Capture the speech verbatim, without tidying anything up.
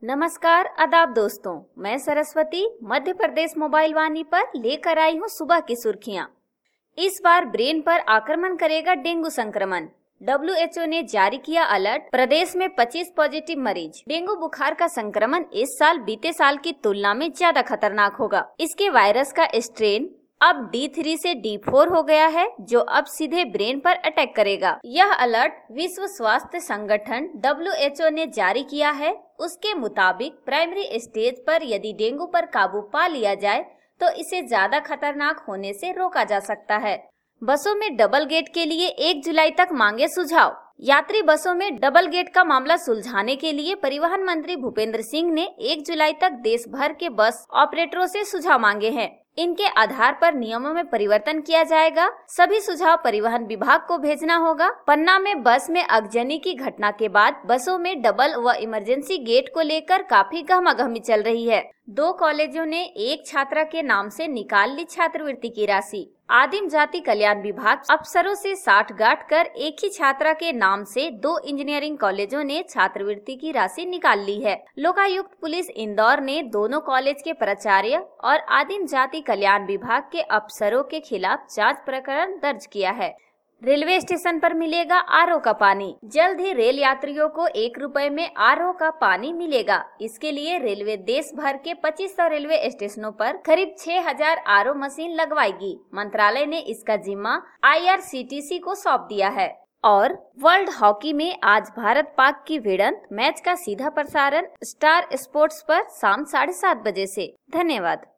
नमस्कार आदाब दोस्तों, मैं सरस्वती मध्य प्रदेश मोबाइल वाणी पर लेकर आई हूँ सुबह की सुर्खियाँ। इस बार ब्रेन पर आक्रमण करेगा डेंगू संक्रमण। डब्ल्यू एच ओ ने जारी किया अलर्ट, प्रदेश में पच्चीस पॉजिटिव मरीज। डेंगू बुखार का संक्रमण इस साल बीते साल की तुलना में ज्यादा खतरनाक होगा। इसके वायरस का स्ट्रेन अब डी थ्री से डी फोर हो गया है, जो अब सीधे ब्रेन पर अटैक करेगा। यह अलर्ट विश्व स्वास्थ्य संगठन डब्ल्यू एच ओ ने जारी किया है। उसके मुताबिक प्राइमरी स्टेज पर यदि डेंगू पर काबू पा लिया जाए तो इसे ज्यादा खतरनाक होने से रोका जा सकता है। बसों में डबल गेट के लिए एक जुलाई तक मांगे सुझाव। यात्री बसों में डबल गेट का मामला सुलझाने के लिए परिवहन मंत्री भूपेंद्र सिंह ने एक जुलाई तक देश भर के बस ऑपरेटरों से सुझाव मांगे हैं। इनके आधार पर नियमों में परिवर्तन किया जाएगा। सभी सुझाव परिवहन विभाग को भेजना होगा। पन्ना में बस में अगजनी की घटना के बाद बसों में डबल व इमरजेंसी गेट को लेकर काफी गहमागहमी चल रही है। दो कॉलेजों ने एक छात्रा के नाम से निकाल ली छात्रवृत्ति की राशि। आदिम जाति कल्याण विभाग अफसरों से साठगांठ कर एक ही छात्रा के नाम से दो इंजीनियरिंग कॉलेजों ने छात्रवृत्ति की राशि निकाल ली है। लोकायुक्त पुलिस इंदौर ने दोनों कॉलेज के प्राचार्य और आदिम जाति कल्याण विभाग के अफसरों के खिलाफ जांच प्रकरण दर्ज किया है। रेलवे स्टेशन पर मिलेगा आर ओ का पानी। जल्द ही रेल यात्रियों को एक रुपए में आर ओ का पानी मिलेगा। इसके लिए रेलवे देश भर के पच्चीस सौ रेलवे स्टेशनों पर करीब छह हज़ार आर ओ मशीन लगवाएगी। मंत्रालय ने इसका जिम्मा I R C T C को सौंप दिया है। और वर्ल्ड हॉकी में आज भारत पाक की भिड़ंत, मैच का सीधा प्रसारण स्टार स्पोर्ट्स पर शाम साढ़े सात बजे से। धन्यवाद।